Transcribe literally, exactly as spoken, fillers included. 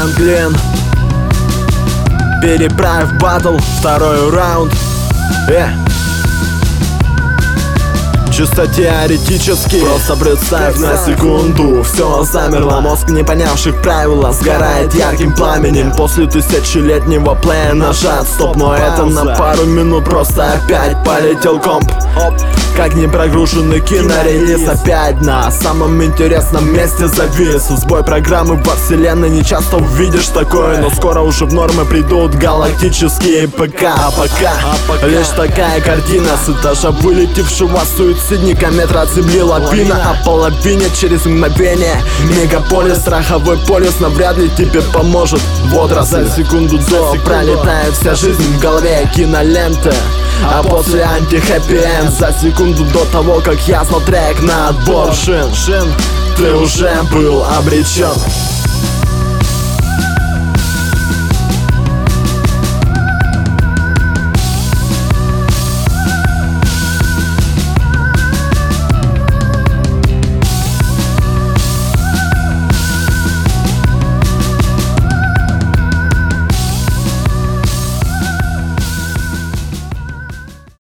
Франклин. Переправь батл, второй раунд. э. Чисто теоретически. Просто представь на секунду, все замерло. Мозг, не понявших правила, сгорает ярким пламенем. После тысячелетнего плея нажат стоп. Но это на пару минут, просто опять полетел комп. Как не прогруженный кинорелиз, опять на самом интересном месте завис. Сбой программы во вселенной, не часто увидишь такое. Но скоро уже в нормы придут галактические ПК. А пока лишь такая картина с этажа вылетевшего суицидника. Метра от земли лавина, а половине через мгновение мегаполис, страховой полис навряд ли тебе поможет. Водоросль. За секунду до пролетает вся жизнь в голове киноленты. А после анти-хэппи-энд. За секунду до того, как я знал трек на отбор шин, шин, ты уже был обречен.